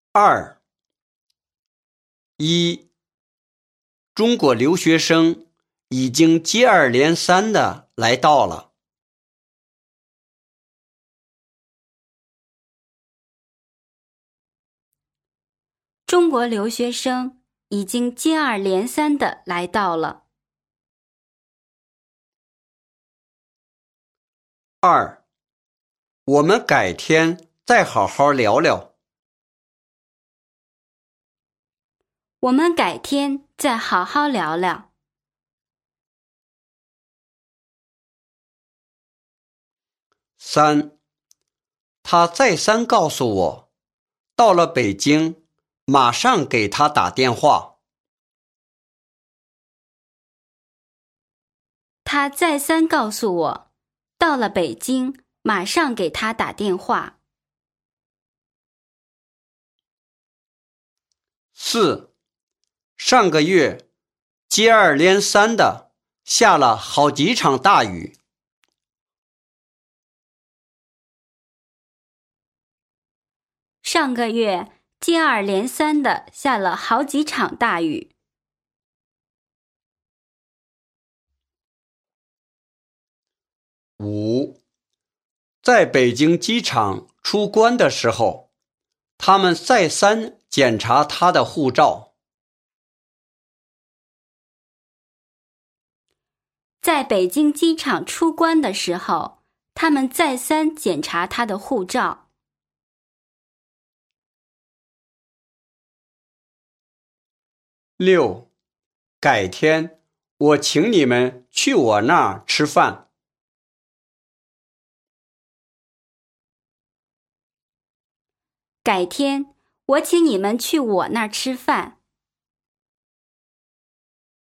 二一，中国留学生已经接二连三地来到了。 中国留学生已经接二连三地来到了。 二，我们改天再好好聊聊。 我们改天再好好聊聊。 三，他再三告诉我，到了北京，马上给他打电话。 他再三告诉我，到了北京，马上给他打电话。 四，上个月接二连三的下了好几场大雨。 上个月接二连三地下了好几场大雨。 五，在北京机场出关的时候，他们再三检查他的护照。 在北京机场出关的时候，他们再三检查他的护照。 六，改天我请你们去我那儿吃饭。 改天我请你们去我那儿吃饭。